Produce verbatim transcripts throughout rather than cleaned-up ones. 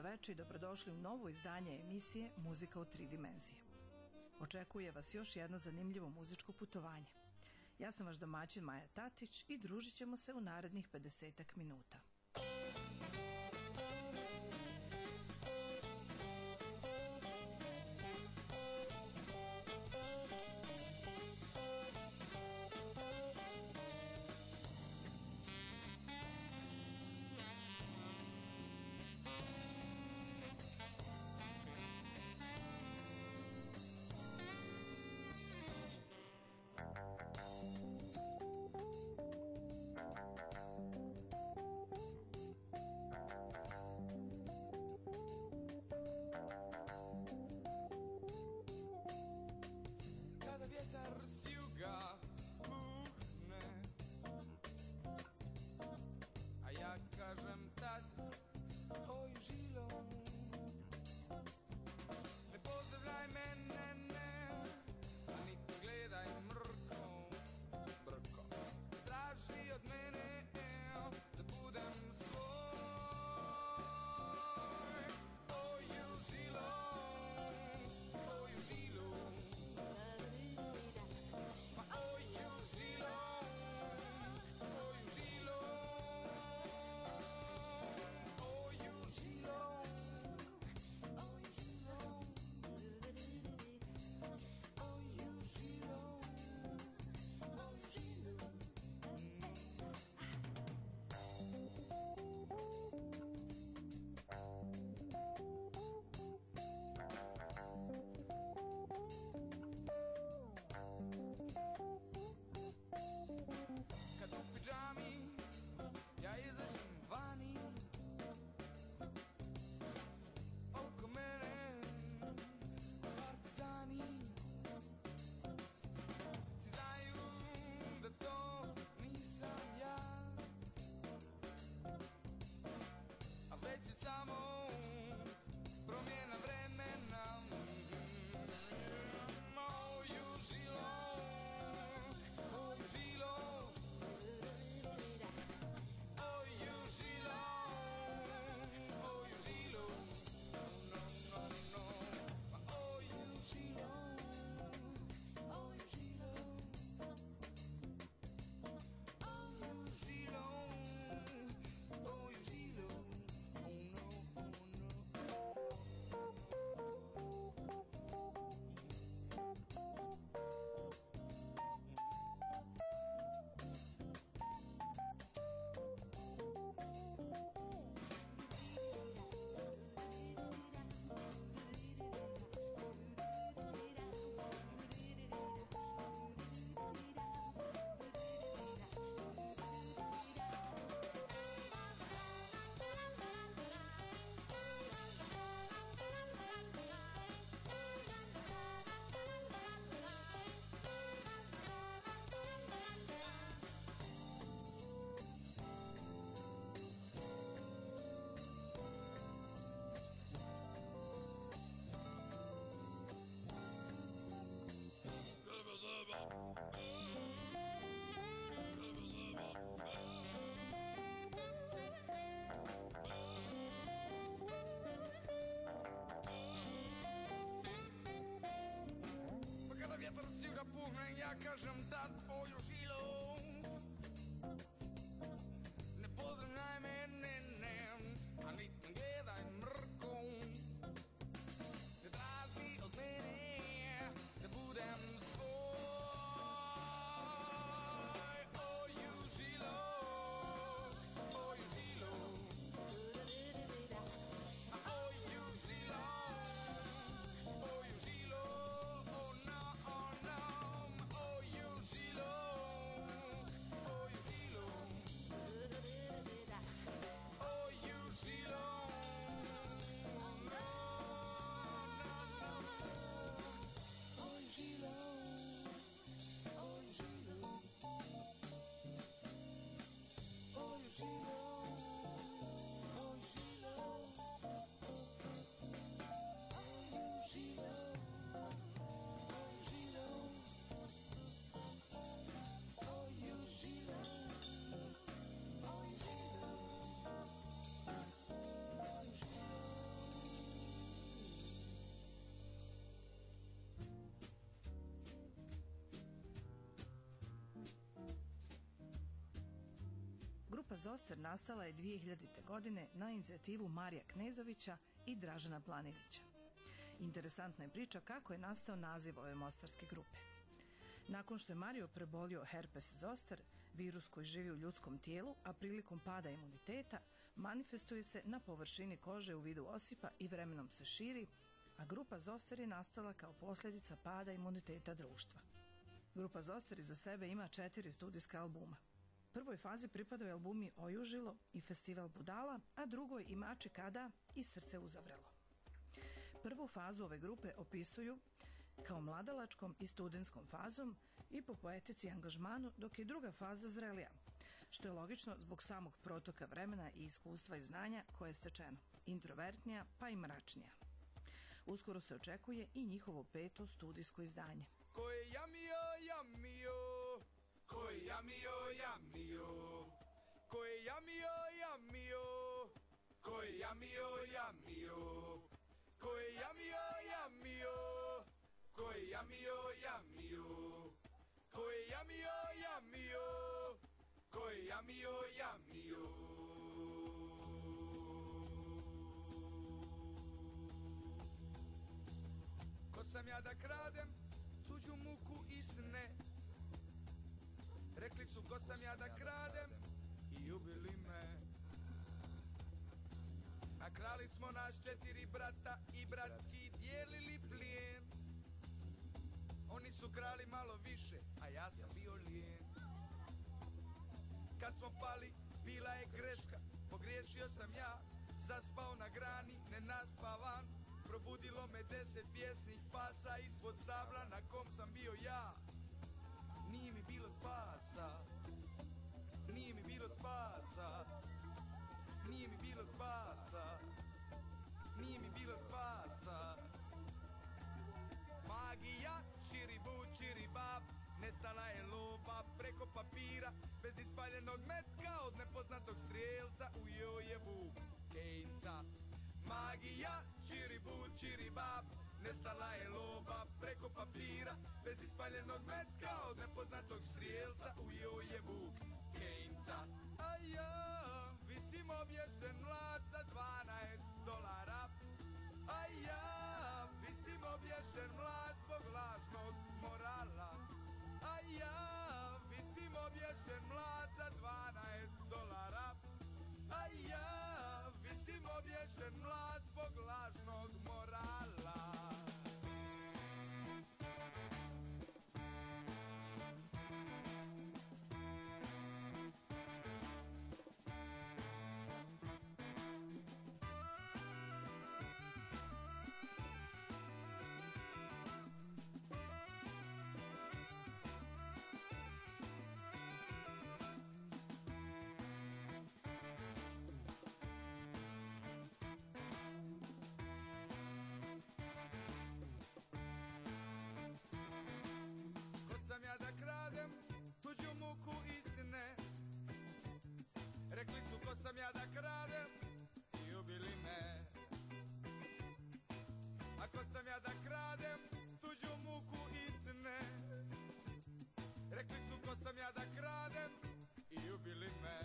veče i dobrodošli u novo izdanje emisije Muzika u tri dimenzije. Očekuje vas još jedno zanimljivo muzičko putovanje. Ja sam vaš domaćin Maja Tatić i družit ćemo se u narednih pedesetak minuta. Ja kažem tad oju žilu, ne pozdravljaj mene, ne, a niti ne gledaj mrko, ne traži od mene da budem svoj. Oju žilu, oju žilu, oju žilu, oju žilu, oh no, oh no. Zoster nastala je dvije hiljadite. godine na inicijativu Marija Knezovića i Dražena Planinića. Interesantna je priča kako je nastao naziv ove mostarske grupe. Nakon što je Mario prebolio herpes zoster, virus koji živi u ljudskom tijelu, a prilikom pada imuniteta, manifestuje se na površini kože u vidu osipa i vremenom se širi, a grupa Zoster je nastala kao posljedica pada imuniteta društva. Grupa Zoster iza sebe ima četiri studijska albuma. Prvoj fazi pripadaju albumi Ojužilo i Festival budala, a drugoj i Mači kada i Srce uzavrelo. Prvu fazu ove grupe opisuju kao mladalačkom i studentskom fazom i po poetici i angažmanu, dok je druga faza zrelija, što je logično zbog samog protoka vremena i iskustva i znanja koje je stečeno, introvertnija pa i mračnija. Uskoro se očekuje i njihovo peto studijsko izdanje. Ko je jamio, jamio, ko je jamio, jamio, ko je jamio, jamio, ko je jamio, jamio, ko je jamio, jamio, ko je jamio, jamio, ko je jamio, jamio, ko je jamio, jamio. Ko sam ja da kradem tuđu muku i sne? Rekli su ko sam ja da kradem i ubili me. A krali smo naš četiri brata i bratski dijelili plijen. Oni su krali malo više, a ja sam bio lijen. Kad smo pali, bila je greška, pogriješio sam ja, zaspao na grani, nenaspavan. Probudilo me deset bijesnih pasa ispod stabla na kom sam bio ja. Nije mi bilo spasa, nije mi bilo spasa, nije mi bilo spasa, nije mi bilo spasa. Magija, čiribu, čiribab, nestala je lova preko papira, bez ispaljenog metka od nepoznatog strijelca ujeo je vuk Kejnca. Magija, čiribu, čiribab, nestala je lova preko papira, bez ispaljenog metka od nepoznatog strijelca ujeo je vuk Kejnca. A ja visim obješen mlad za dvanaest dolara. A ja visim obješen mlad zbog lažnog morala. A ja visim obješen mlad za dvanaest dolara. A ja visim obješen mlad zbog lažnog morala. Sam ja da kradem tuđu muku i sne? Rekli su ko sam ja da kradem i ubili me. A ko sam ja da kradem tuđu muku i sne? Rekli su ko sam ja da kradem i ubili me.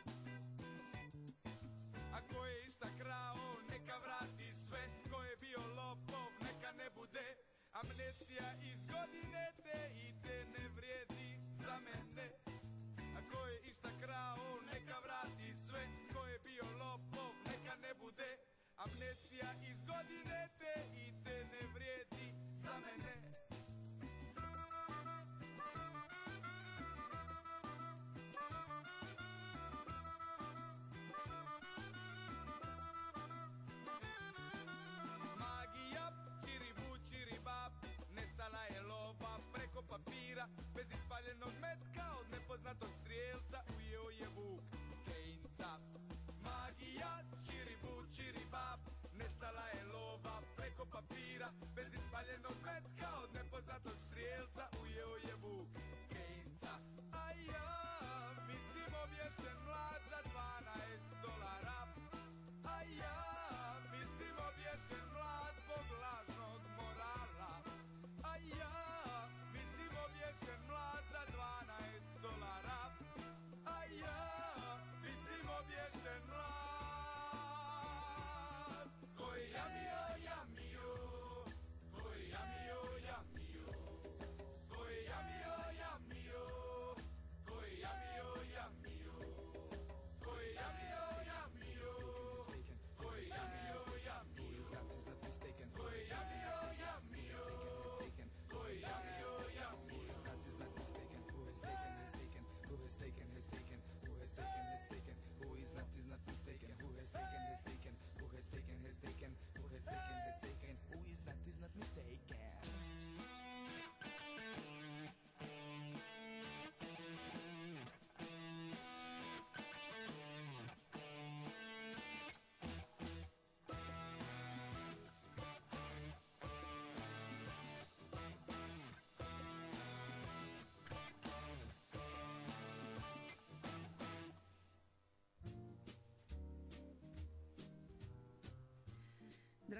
A ko je išta krao neka vrati sve, ko je bio lopov neka ne bude. Amnestija iz godine te ide, ne vrijedi za mene. A ko je išta krao neka vrati sve, ko je bio lopov neka ne bude. Amnestija iz godine te ide, ne vrijedi za mene. Papira, bez ispaljenog metka od nepoznatog strijelca ujeo je vuk Kejnca. Magija, čiribu, čiribab, nestala je lova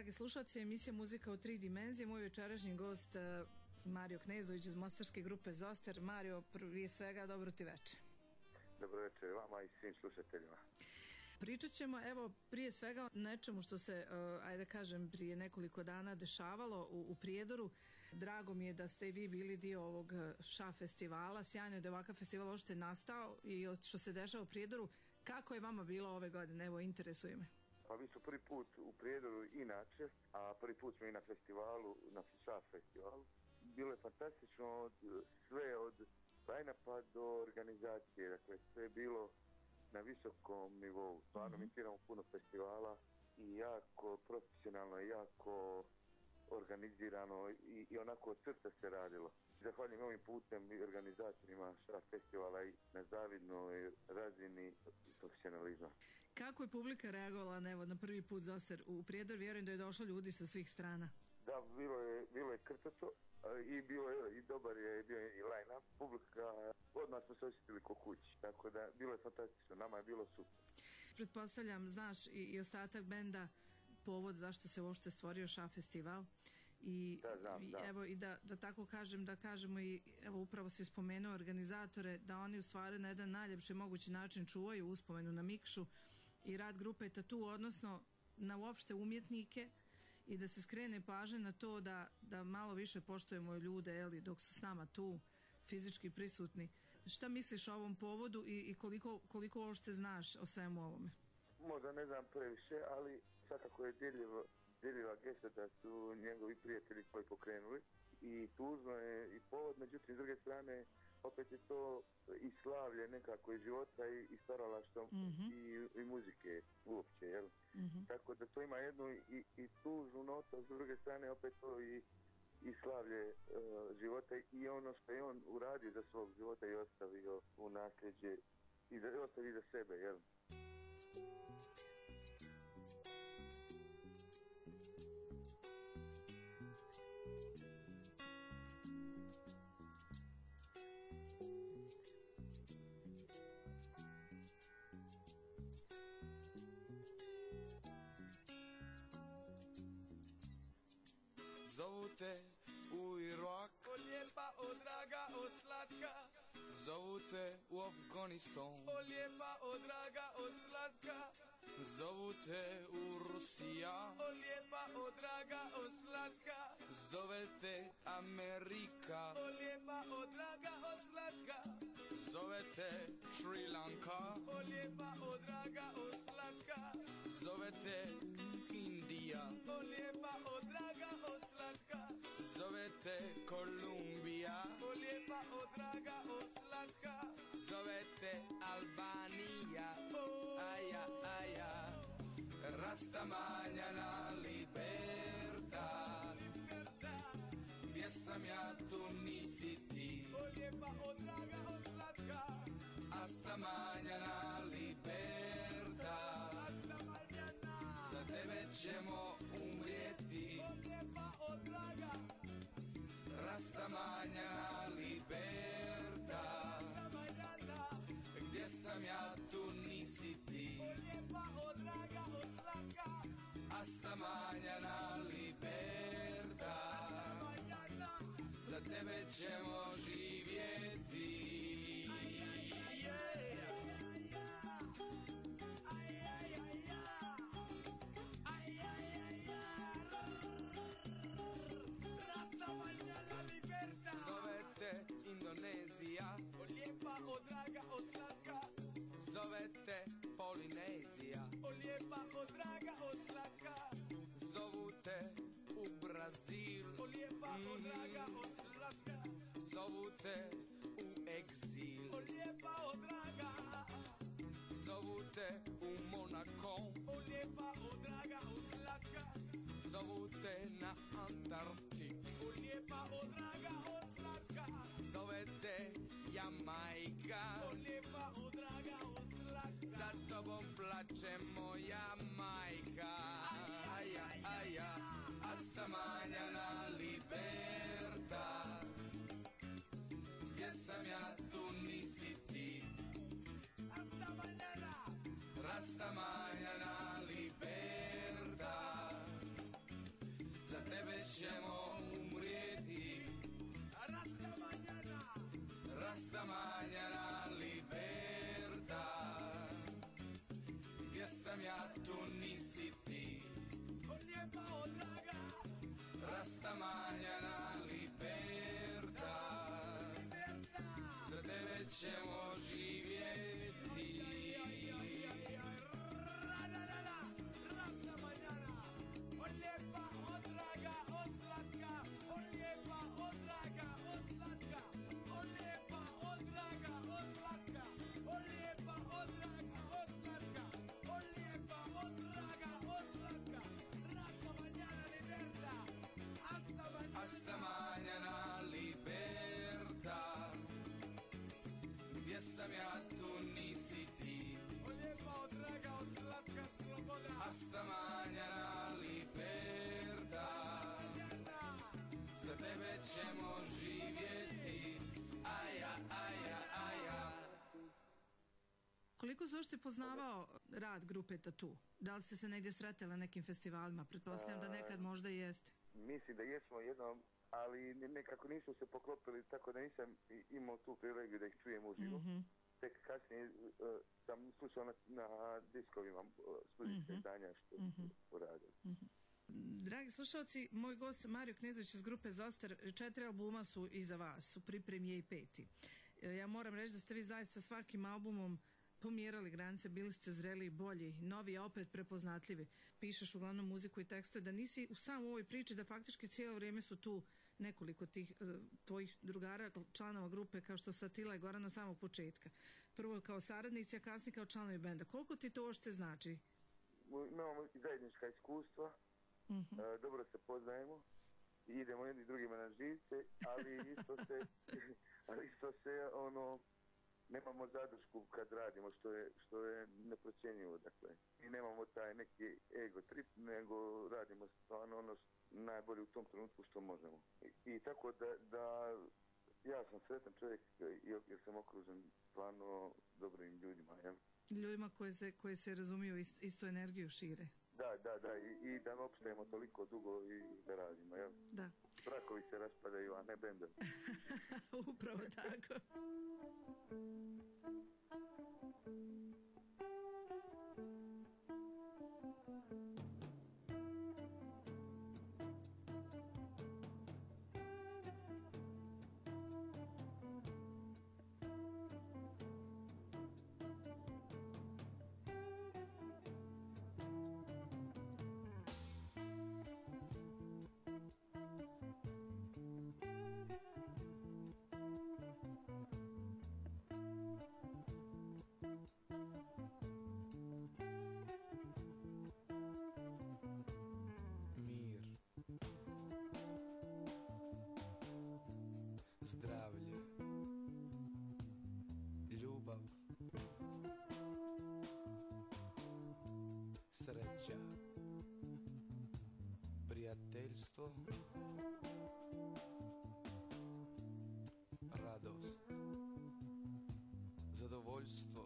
dragi slušalci, emisija Muzika u tri dimenzije. Moj večerašnji gost Mario Knezović iz mostarske grupe Zoster. Mario, prije svega, dobro ti večer. Dobro večer vama i svim slušateljima. Pričat ćemo, evo, prije svega o nečemu što se, uh, ajde kažem, prije nekoliko dana dešavalo u, u Prijedoru. Drago mi je da ste i vi bili dio ovog ŠA festivala. Sjajno je da je ovakav festival uopšte nastao i što se dešava u Prijedoru. Kako je vama bilo ove godine? Evo, interesuje me. Pa mi smo prvi put u Prijedoru inače, a prvi put smo i na festivalu, na ŠA festivalu. Bilo je fantastično od, sve od line-upa do organizacije, dakle sve je bilo na visokom nivou. Stvarno mi sviramo puno festivala i jako profesionalno i jako organizirano i, i onako od srca se radilo. Zahvaljujem ovim putem i organizatorima ŠA festivala i na zavidnoj razini profesionalizma. Kako je publika reagovala evo, na prvi put Zoster u Prijedor? Vjerujem da je došlo ljudi sa svih strana. Da, bilo je, bilo je krcato i bilo je i dobar je bio i line-up. Publika, odmah smo se osjetili ko kući, tako da bilo je fantastično, nama je bilo super. Pretpostavljam, znaš i, i ostatak benda povod zašto se uopšte stvorio ŠA festival. I, da, znam, i da. evo i da, da tako kažem, da kažemo i evo upravo si spomenuo organizatore, da oni u stvari na jedan najljepši mogući način čuvaju uspomenu na Mikšu i rad grupe Tatu, odnosno na uopšte umjetnike i da se skrene pažnje na to da, da malo više poštujemo ljude eli, dok su s nama tu fizički prisutni. Šta misliš o ovom povodu i, i koliko, koliko uopšte znaš o svemu ovome? Možda ne znam previše, ali svakako je djeljivo djeljiva gesta da su njegovi prijatelji koji pokrenuli i tužno je i povod, međutim s druge strane opet je to i slavlje nekako iz života i, i stvaralaštva mm-hmm. i, i muzike uopće, jel? Mm-hmm. Tako da to ima jednu i, i tužnu notu, a s druge strane opet to i, i slavlje uh, života i ono što je on uradio za svog života i ostavio u nasljeđe i da ostavi za sebe, jel? Zovu te u Irak, o lijepa, o draga, o slatka. Zovu te u Afganistan, o lijepa, o draga, o slatka. Zovu te u Rusija, o lijepa, o draga, o slatka. Zove te Amerika, o lijepa, o draga, o slatka. Zove te Sri Lanka, o lijepa, o draga, o slatka. Zove te Indija, o lijepa, o draga, o slatka. Zove te Kolumbija, o lijepa, o draga, o slatka. Zove te Albanija, oh, aja, aja. Rasta manjana libertad, gdje sam ja tu nisi ti, o lijepa, o draga, o slatka. Asta manjana libertad, asta manjana. Za tebe ćemo umrijeti, o lijepa, o draga. Rasta manjana libertad, asta manjana. Gdje sam ja tu nisi ti, o lijepa, o draga, o slatka. Asta manjana libertad, asta manjana. Za tebe ćemo živjeti. Indonezija, o lijepa, o draga, o slatka. Zove te Polinezija, o lijepa, o draga, o slatka. Zovu te u Brazil, o lijepa, o draga, o slatka. Zovu te u egzil, o lijepa, o draga. Zovu te u Monako, o lijepa, o draga, o slatka. Zovu te na Antarktik, o lijepa, o draga, o slatka. Zove te Jamajka, o lijepa, o draga, o slatka. Za tobom plače moja majka, aja, aja, asta manjana libertad. Gdje sam ja, tu nisi ti. Asta manjana, rasta manjana libertad. ćemo živjeti, aja, aja, aja. Koliko si uopšte poznavao rad grupe Tattoo? Da li ste se negdje sretali na nekim festivalima? Pretpostavljam da nekad možda i jeste. Mislim da jesmo jednom, ali nekako nismo se poklopili, tako da nisam imao tu privilegiju da ih čujem uživo. Mm-hmm. Tek kasnije uh, sam slušao na, na diskovima uh, studijske mm-hmm. izdanja što mm-hmm. su uradili. Mm-hmm. Dragi slušalci, moj gost Mario Knezović iz grupe Zostar, četiri albuma su iza vas, u pripremi je i peti. Ja moram reći da ste vi zaista svakim albumom pomjerali granice, bili ste zreli i bolji, novi, a opet prepoznatljivi. Pišeš uglavnom muziku i tekstove, da nisi u samoj ovoj priči, da faktički cijelo vrijeme su tu nekoliko tih uh, tvojih drugara, članova grupe, kao što su Atila i Goran od samog početka. Prvo kao saradnici, a kasnije kao članovi benda. Koliko ti to uopšte znači? Imamo zajednička iskustva, uh-huh. uh, dobro se poznajemo i idemo jedni drugima na živce, ali isto se, ali isto se ono, nemamo zadršku kad radimo, što je, što je neprocjenjivo, dakle. I nemamo taj neki ego trip, nego radimo stvarno ono najbolje u tom trenutku što možemo. I, i tako da, da ja sam sretan čovjek jer sam okružen stvarno dobrim ljudima. Ja. Ljudima koje se, koje se razumiju, ist, istu energiju šire. Da, da, da, i, i da opstajemo toliko dugo i da radimo. Ja. Da. Brakovi se raspadaju, a ne bendovi. Upravo tako. Zdravlje, ljubav, sreća, prijateljstvo, radost, zadovoljstvo,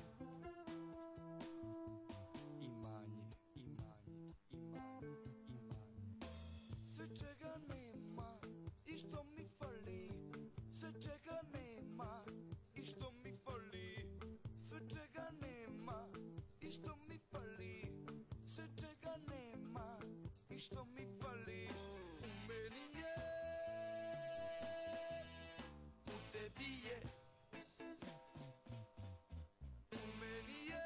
imanje, imanje, imanje, imanje. Sve čega nema i što mi fali, sve čega nema i što mi fali, sve čega nema i što mi fali, sve čega nema i što mi fali. U meni je, u tebi je, u meni je,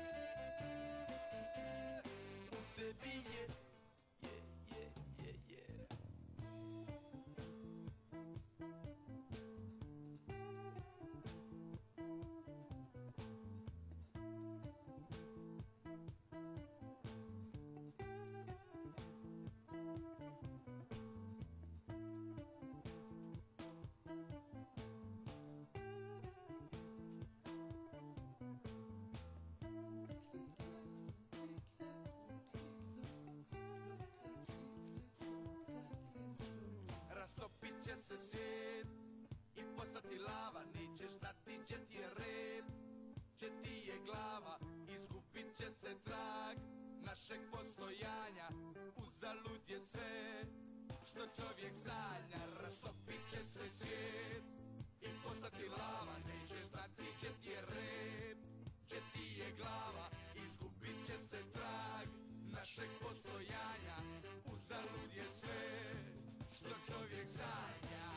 u tebi je, je, je, je, je. Rastopit će se svijet i postati lava, nećeš znati gdje ti je red, gdje ti je glava, izgubit će se trag našeg postojanja, uzalud je sve što čovjek sanja. Rastopit će se svijet i postati lava, nećeš znati gdje ti je red, gdje ti je glava, izgubit će se trag našeg postojanja, uzalud je sve što čovjek sanja.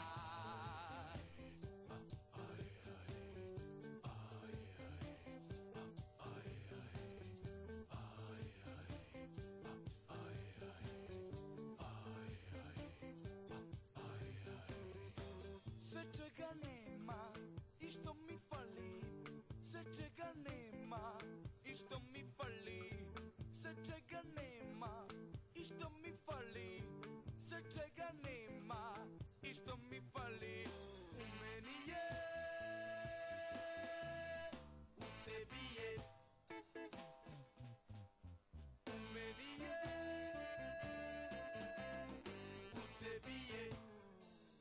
Sve čega nema i što mi fali, sve čega nema i što mi fali, sve čega nema i što mi fali, sve čega nema i što mi fali. U meni je, u tebi je, u meni je, u tebi je,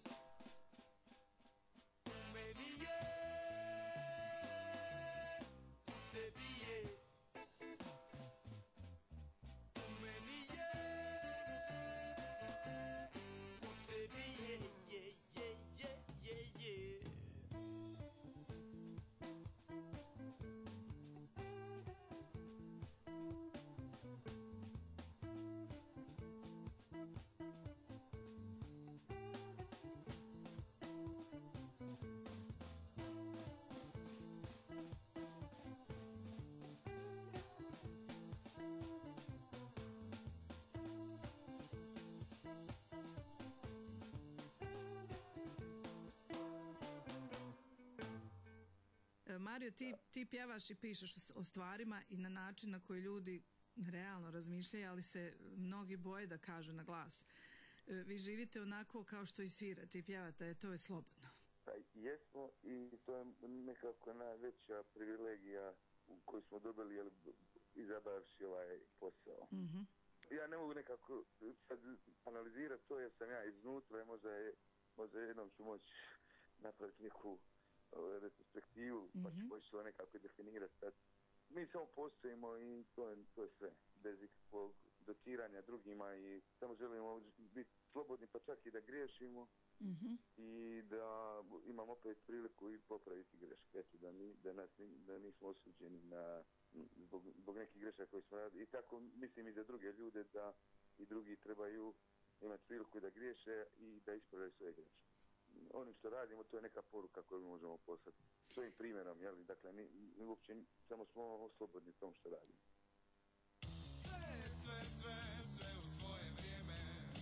Mario, ti, ti pjevaš i pišeš o stvarima i na način na koji ljudi realno razmišljaju, ali se mnogi boje da kažu na glas. Vi živite onako kao što i svirate i pjevate, to je slobodno. Pa jesmo i to je nekako najveća privilegija koju smo dobili, jel, izabavši ovaj posao. Mm-hmm. Ja ne mogu nekako sad analizirati to jer sam ja iznutra i možda, je, možda jednom ću moći napraviti neku retrospektivu, mm-hmm. pa ću moći to nekako definirati. Sad, mi samo postojimo i to je, to je sve, bez ikakvog dotiranja drugima i samo želimo biti slobodni, pa čak i da griješimo, mm-hmm. i da imamo opet priliku i popraviti greške, eto, da, mi, da, nas, da nismo osuđeni na, zbog, zbog nekih grešaka koji smo radili. I tako mislim i za druge ljude da i drugi trebaju imati priliku da griješe i da ispravljaju svoje greške. Onim što radimo, to je neka poruka koju mi možemo poslati svojim primjerom, jel? Dakle, mi, mi uopće samo smo slobodni tom što radimo. Sve, sve, sve, sve u svoje vrijeme.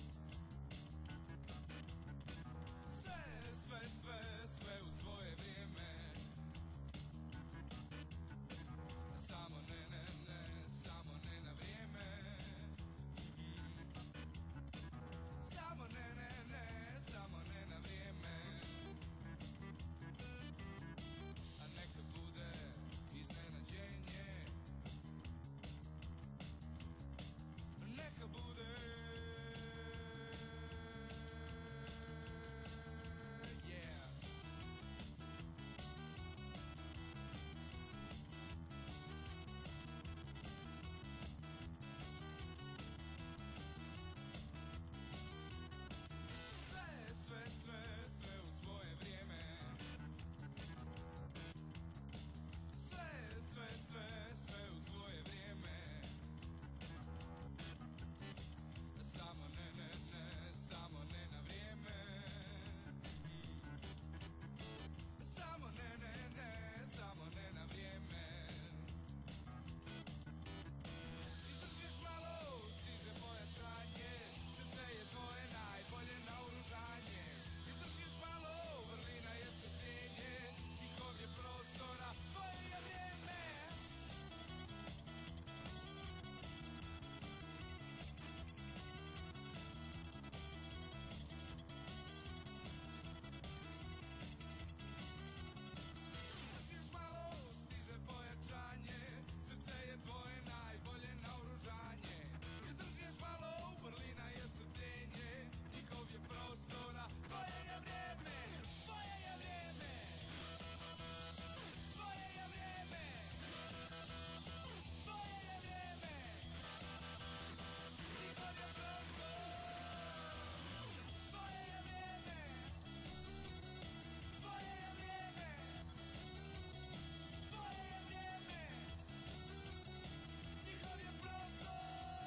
Sve, sve, sve, sve u svoje vrijeme. Samo ne, ne, ne, samo ne na vrijeme. Samo ne, ne, ne, samo ne na vrijeme. A neka bude iznenađenje. Neka bude. Yeah. Sve, sve, sve, sve u svoje vrijeme. Sve, sve, sve, sve u svoje vrijeme. Samo ne, ne, ne, samo ne na vrijeme. Samo ne, ne, ne, samo ne na vrijeme. Izdržiš malo, stiže pojačanje. Srce je tvoje najbolje naoružanje. Izdržiš malo, vrlina je strpljenje. Tihog je prostora, tvoje je vrijeme. Izdržiš malo, stiže pojačanje. Srce je tvoje najbolje naoružanje. Izdržiš malo, vrlina je strpljenje. Njihov je prostora, tvoje je vrijeme. Tvoje je vrijeme. Tvoje je vrijeme. Tvoje je vrijeme. Njihov je prostor. Tvoje je vrijeme. Tvoje je vrijeme. Tvoje je vrijeme. Njihov je prostor.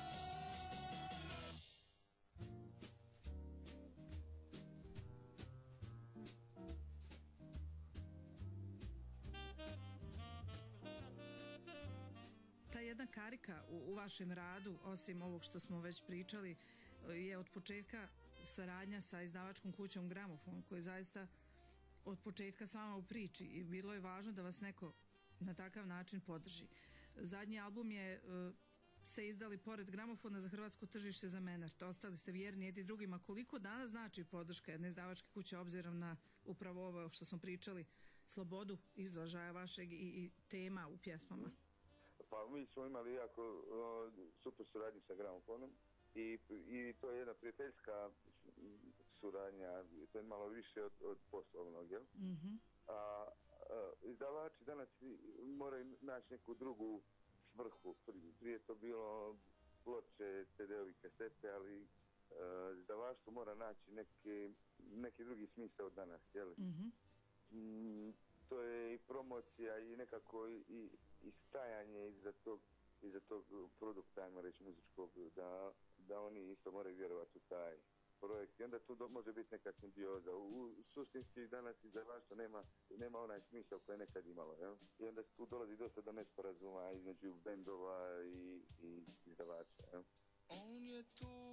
Ta jedna karika u, u vašem radu, osim ovog što smo već pričali, je od početka saradnja sa izdavačkom kućom Gramofon, koji je zaista od početka s vama u priči i bilo je važno da vas neko na takav način podrži. Zadnji album je e, se izdali pored Gramofona za hrvatsko tržište za Menart. Ostali ste vjerni jedni drugima. Koliko danas znači podrška jedne izdavačke kuće obzirom na upravo ovo što smo pričali, slobodu izražaja vašeg i, i tema u pjesmama? Pa mi smo imali jako uh, super suradnju sa Gramofonom i, i to je jedna prijateljska suradnja, to je malo više od, od poslovnog, jel? Mm-hmm. A, a izdavači danas moraju naći neku drugu svrhu. Prije to bilo ploče, ce de ovi, kasete, ali uh, izdavaštvo mora naći neki, neki drugi smisao danas, jel? Mm-hmm. Mm, to je i promocija i nekako i, i stajanje iza tog, iza tog produkta, ajmo reći, muzičkog, da, da oni isto moraju vjerovati u taj projekt. I onda tu do, može biti neka simbioza. U, u suštinski danas izdavaštvo nema, nema onaj smisao koje je nekad imalo. Jel? I onda tu dolazi dosta do nesporazuma između bendova i, i izdavača. Jel? On je tu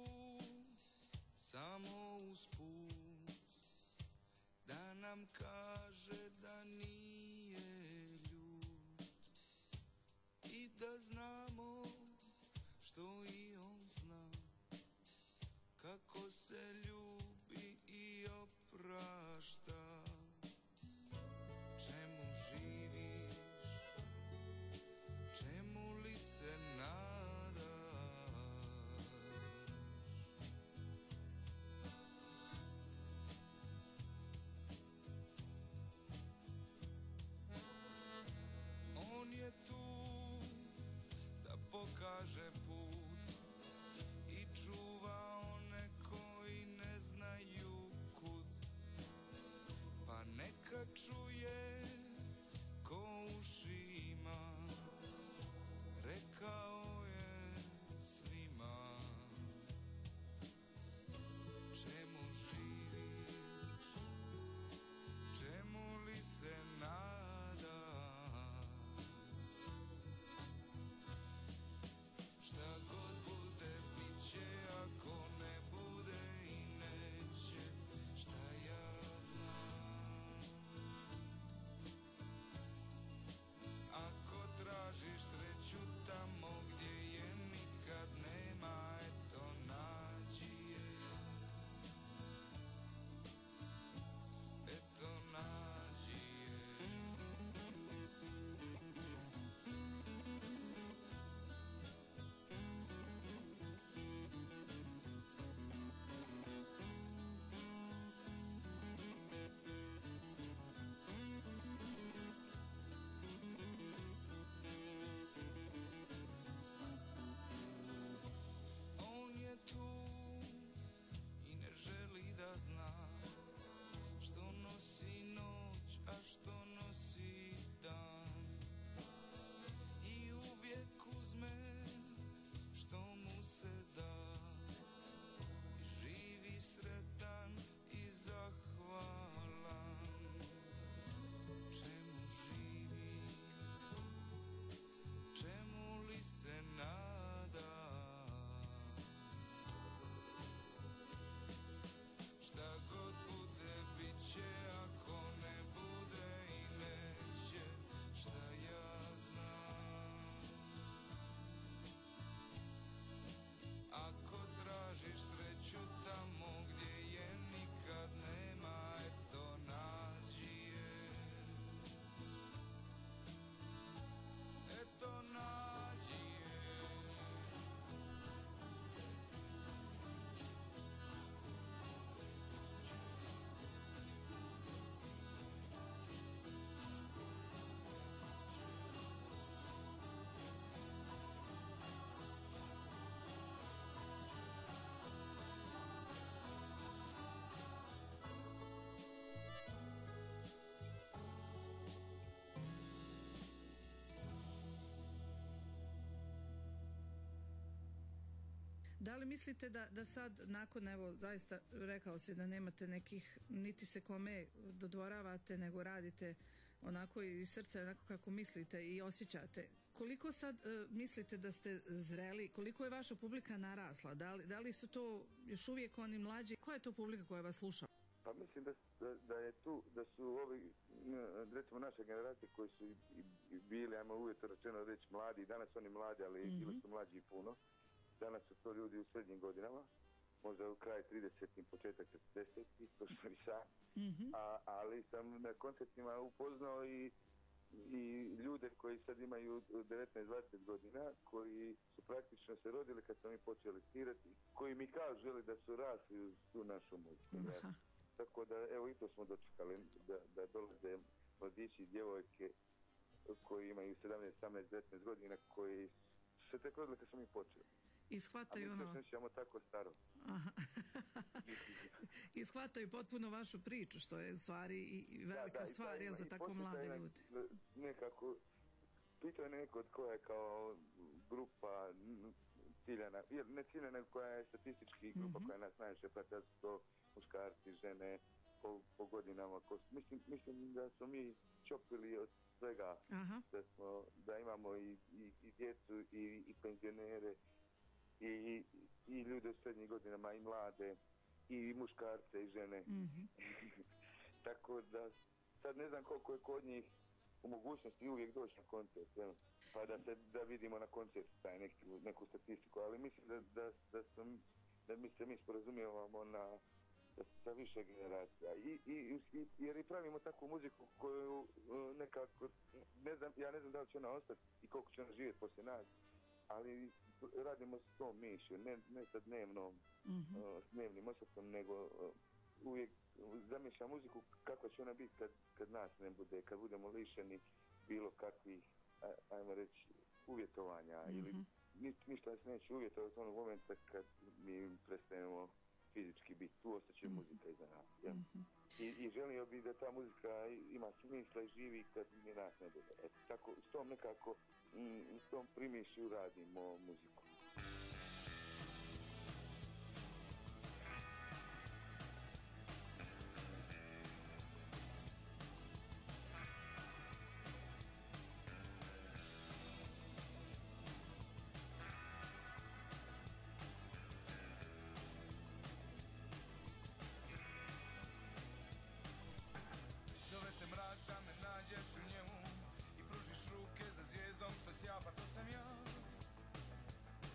samo usput da nam kaže da nije ljud. Da li mislite da, da sad, nakon, evo, zaista rekao si da nemate nekih, niti se kome dodvoravate, nego radite onako iz srca, onako kako mislite i osjećate. Koliko sad uh, mislite da ste zreli, koliko je vaša publika narasla? Da li, da li su to još uvijek oni mlađi? Koja je to publika koja vas sluša? Pa mislim da, da, da je tu, da su ovi, recimo naše generacije koji su i, i bili, ajmo uvijek rečeno reći mladi, i danas oni mladi, ali mm-hmm. bili su mlađi puno. Danas su to ljudi u srednjim godinama, možda u kraju tridesetih, početak četrdesetih, to što i sam. Mm-hmm. A, ali sam na koncertima upoznao i, i ljude koji sad imaju devetnaest dvadeset godina, koji su praktično se rodili kad smo mi počeli svirati, koji mi kažu želi da su rasli uz tu našu muziku. Uh-huh. Tako da, evo i to smo dočekali, da, da dolaze mladići i djevojke koji imaju sedamnaest, osamnaest, devetnaest godina, koji se tek rodili kad smo mi počeli. I shvataju ono... A mi se tako staro. Aha. I shvataju potpuno vašu priču, što je u stvari i velika da, da, stvar je za tako mlade ljude. Nekako, pitao je neko koja je kao grupa ciljana, ne ciljana, nego koja je statistički grupa mm-hmm. koja nas najviše prati, da su to muškarci, žene, po, po godinama. Ko, mislim, mislim da smo mi čopili od svega, da, smo, da imamo i, i, i djecu i, i penzionere, I, i ljude u srednjim godinama, i mlade, i muškarce, i žene. Mm-hmm. Tako da, sad ne znam koliko je kod njih u mogućnosti uvijek doći na koncert, ja? Pa da se da vidimo na koncertu taj neki, neku statistiku, ali mislim da, da, da, sam, da mi se mi sporazumijevamo na da sa više generacija. I, i, i, jer i pravimo takvu muziku koju nekako, ne znam, ja ne znam da li će ona ostati i koliko će ona živjeti poslije nas, ali radimo s tom mišlju, ne, ne sa dnevnom, mm-hmm. uh, dnevnim osjetom, nego uh, uvijek zamišljam muziku kako će ona biti kad, kad nas ne bude, kad budemo lišeni bilo kakvih, ajmo reći, uvjetovanja, mm-hmm. ili ni, ništa nas neće uvjetovati onog momenta kad mi prestanemo fizički biti, tu ostaće mm-hmm. muzika iza nas. Ja? Mm-hmm. I, I želio bih da ta muzika ima smisla i živi kad ni nas ne bude. E, tako, s tom nekako, m, s tom primišlju radimo muziku. Pa to sam ja.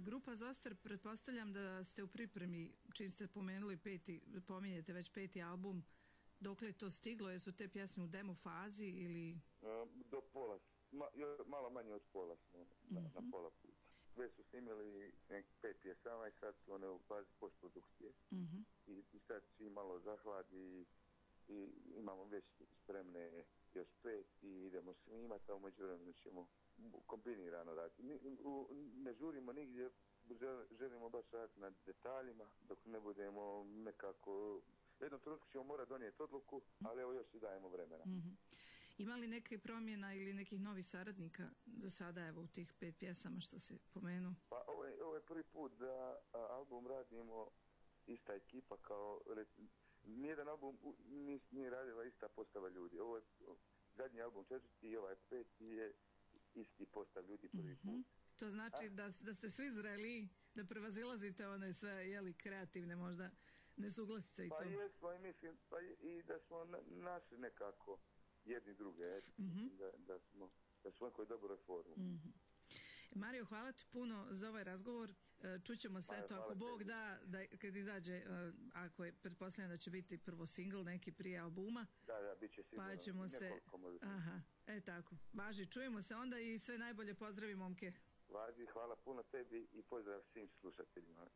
grupa Zoster, pretpostavljam da ste u pripremi, čim ste pomenuli peti, pominjete već peti album, dokle je to stiglo, jesu te pjesme u demo fazi ili... Do pola, ma, malo manje od pola smo, na, mm-hmm. na pola puta. Sve su snimili nek pet pjesama i sad su one u fazi postprodukcije. Mm-hmm. I, I sad svi malo zahladi i imamo već spremne još pet i idemo snimati, a u međuvremenu ćemo kombinirano raditi. Ne, ne žurimo nigdje, želimo baš raditi na detaljima dok ne budemo nekako... U jednom trenutku ćemo morati donijeti odluku, ali evo još i dajemo vremena. Mm-hmm. Ima li neke promjena ili nekih novih saradnika za sada, evo, u tih pet pjesama što si pomenuo? Pa ovo je, ovo je prvi put da a, album radimo ista ekipa kao... Nijedan album nije, nije radila ista postava ljudi. Ovo je zadnji album, četvrti i ovaj peti je isti postav ljudi prvi put. Mm-hmm. To znači da, da ste svi zreli, da prevazilazite one sve, jeli, kreativne možda nesuglasice i to? Pa jesmo i mislim, pa i da smo na, našli nekako jedni druge, mm-hmm. da, da smo da smo nekoj dobroj formu. Mm-hmm. Mario, hvala ti puno za ovaj razgovor. Čućemo se, eto, ako Bog da, da kad izađe, ako je, pretpostavljam da će biti prvo single, neki prije albuma. Da, da, bit će sigurno. Pa ćemo se, aha, e tako. Važi, čujemo se onda i sve najbolje, pozdravi momke. Važi, hvala puno tebi i pozdrav svim slušateljima.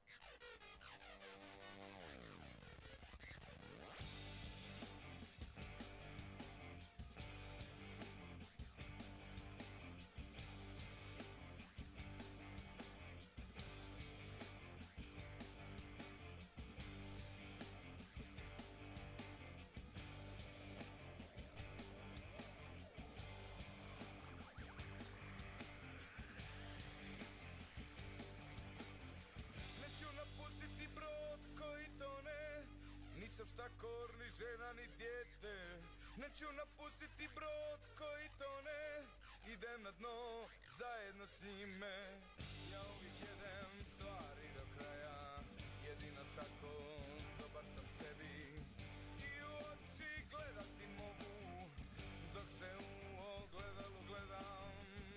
Nisam štakor, ni žena, ni dijete. Neću napustiti brod koji tone. Idem na dno zajedno s njime. Ja uvijek jedem stvari do kraja. Jedino tako dobar sam sebi. I u oči gledati mogu dok se u ogledalu gledam.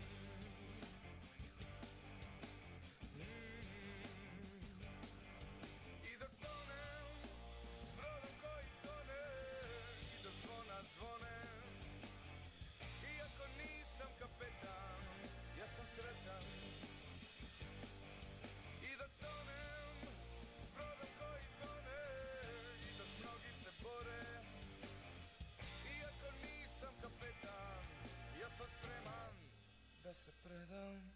Zvone, iako nisam kapetan, ja sam sretan. I dok tonem s brodom koji tone, i dok mnogi se bore, iako nisam kapetan, ja sam spreman da se predam.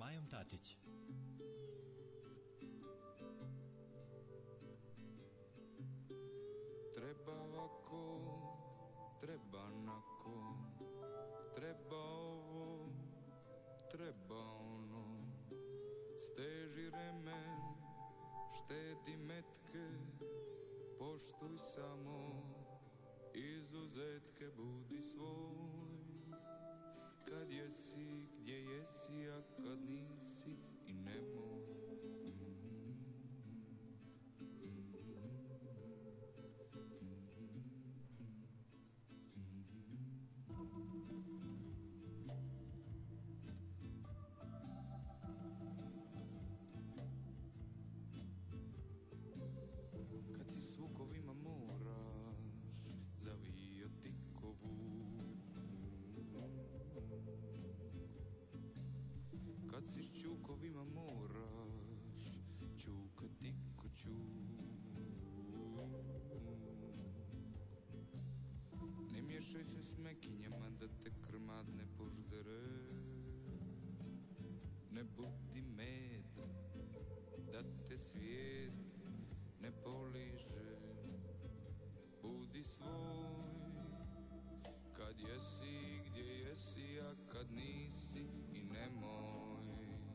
Majom Tatić. Treba ovako, treba onako, treba ovo, treba ono. Steži remen, štedi metke, poštuj samo izuzetke, budi svoj. Kad jesi, gdje jesi, a kad nisi i nemoj. Kad si s vukovima moraš zavijati kovu, kad si s čukovima moraš čukati ko čuk. Ne miješaj se s mekinjama da te krmad ne poždere, ne budi med da te svijet ne poliže, budi svoj. Kad jesi, gdje jesi, a kad nisi i nemoj.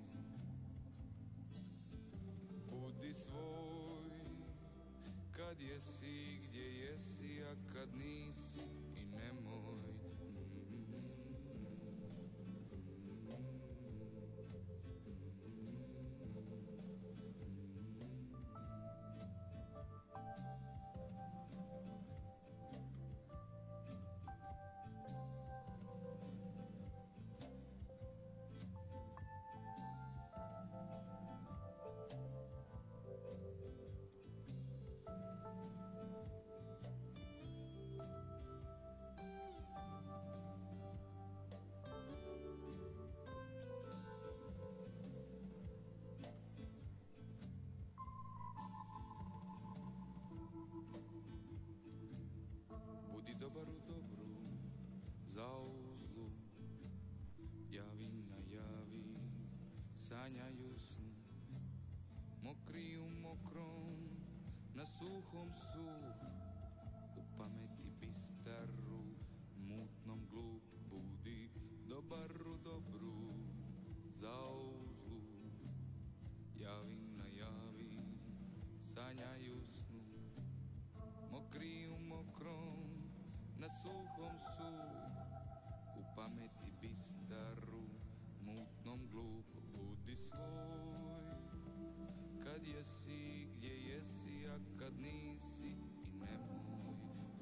Budi svoj. Kad jesi, gdje jesi, a kad nisi i nemoj. Budi dobar u dobru, za uzlu, javi najavi, sanjaj u snu, mokri u mokrom, na suhom suh, u pameti bistaru, mutnom glup. Budi dobar u dobru, za uzlu, javi najavi, sanjaj u snu, mokri u mokrom, na suhom suh, u pameti bistaru, mutnom glup. Budi svoj. Kad jesi, gdje jesi, a kad nisi i nemoj.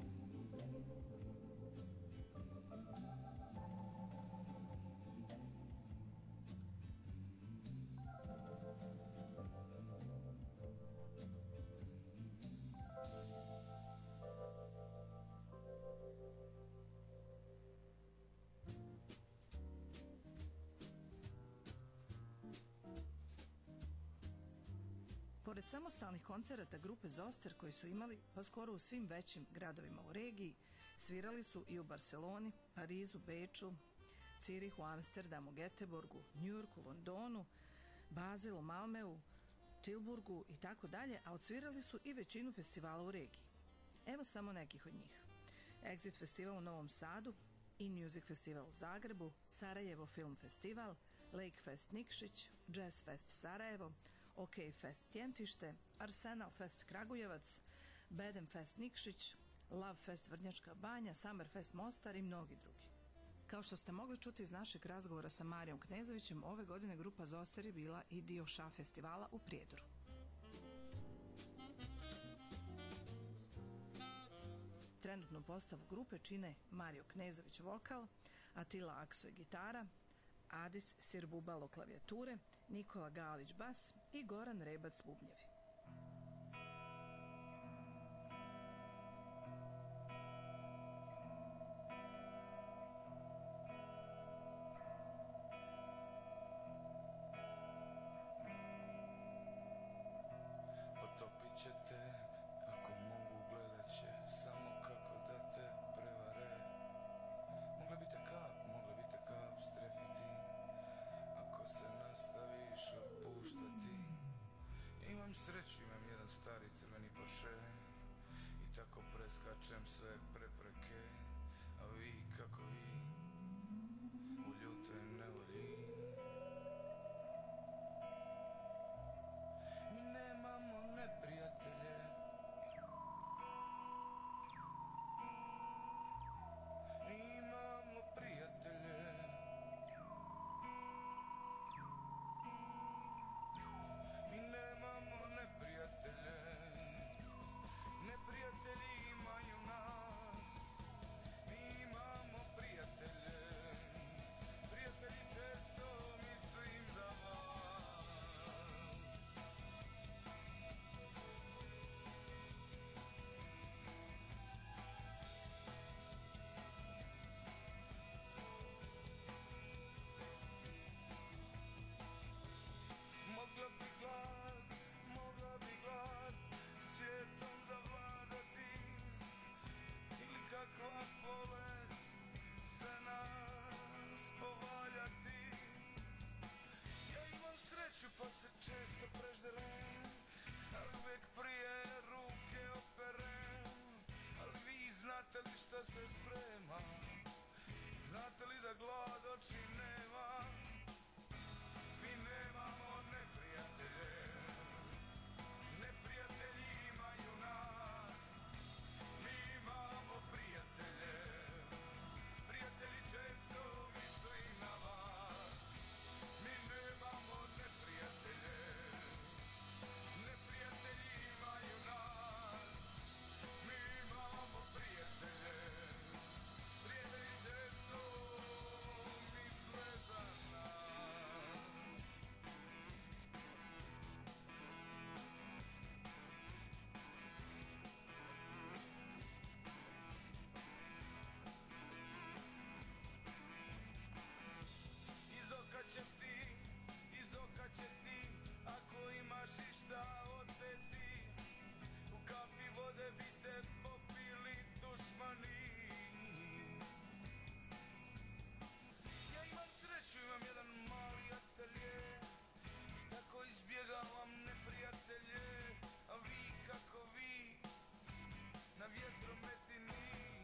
Pored samostalnih koncerata grupe Zoster koji su imali pa skoro u svim većim gradovima u regiji, svirali su i u Barceloni, Parizu, Beču, Cirihu, Amsterdamu, Göteborgu, Njujorku, Londonu, Bazilu, Malmeu, Tilburgu i tako dalje, a odsvirali su i većinu festivala u regiji. Evo samo nekih od njih. Exit festival u Novom Sadu, In Music festival u Zagrebu, Sarajevo Film festival, Lake Fest Nikšić, Jazz Fest Sarajevo, OK Fest Tjentište, Arsenal Fest Kragujevac, Bedem Fest Nikšić, Love Fest Vrnjačka Banja, Summer Fest Mostar i mnogi drugi. Kao što ste mogli čuti iz našeg razgovora sa Marijom Knezovićem, ove godine grupa Zoster je bila i dio ŠA festivala u Prijedoru. Trenutnu postavu grupe čine Mario Knezović vokal, Atila Aksoj gitara, Adis Sirbubalo klavijature, Nikola Galić bas i Goran Rebac bubnjevi. Potopit će te, ako mogu gledat će samo kako da te prevare. Mogle bi te kap, mogle bi te kap strefiti, ako se nastavi imam sreću, imam jedan stari crveni Porsche i tako preskačem sve prepreke, a vi kako vi u ljutoj nevolji. Mi nemamo neprijatelje, mi imamo prijatelje. Mi nemamo neprijatelje, neprijatelji imaju nas. Mi imamo prijatelje, prijatelji često mislim za vas. Mogla bi glad, mogla bi glad svijetom zavladati, ili kakva bolest se nas povaljati. Ja imam sreću pa se često prežderem, ali uvijek prije ruke operem. Ali vi znate li šta se sprema, znate li da glad oči nema. Mi nemamo neprijatelje, neprijatelji imaju nas. Mi imamo prijatelje, prijatelji često misli na vas. Mi nemamo neprijatelje, neprijatelji imaju nas. Mi imamo prijatelje, prijatelji često misle za nas. Iz oka će ti, iz oka će ti, ako imaš išta oteti. U kapi vode bi te popili dušmani. Ja imam sreću, imam jedan mali atelje i tako izbjegavam neprijatelje. A vi kako vi na vjetrometini.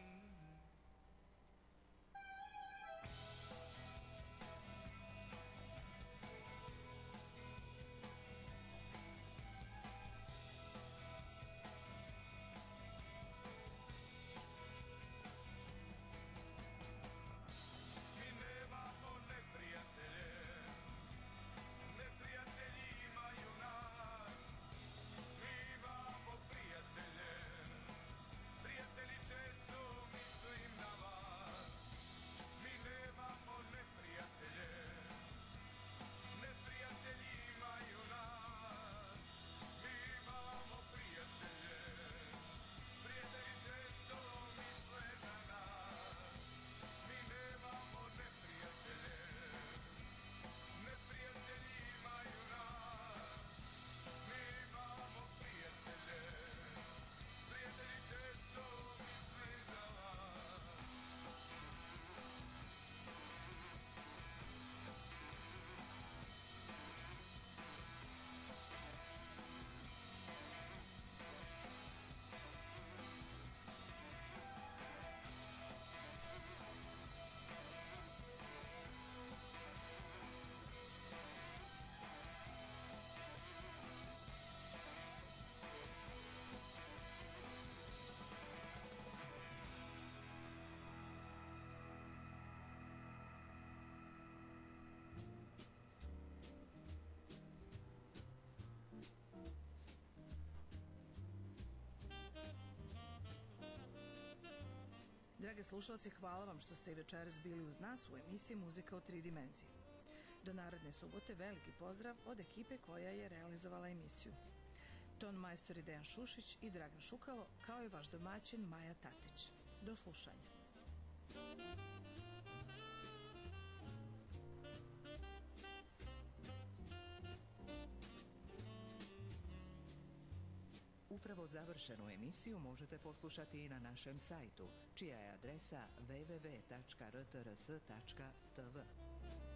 Mi nemamo neprijatelje, neprijatelji imaju nas. Mi imamo prijatelje, prijatelji često mislim na vas. Mi nemamo neprijatelje, neprijatelji imaju nas. Mi imamo prijatelje, prijatelji često misle na nas. Mi nemamo neprijatelje, neprijatelji imaju nas. Mi imamo prijatelje, prijatelji često misle za vas. Drage slušalci, hvala vam što ste i večeras bili uz nas u emisiji Muzika u tri dimenzije. Do naredne subote veliki pozdrav od ekipe koja je realizovala emisiju. Ton majstori Dejan Šušić i Dragan Šukalo, kao i vaš domaćin Maja Tatić. Do slušanja. Upravo završenu emisiju možete poslušati i na našem sajtu, čija je adresa w w w tačka r t r s tačka t v.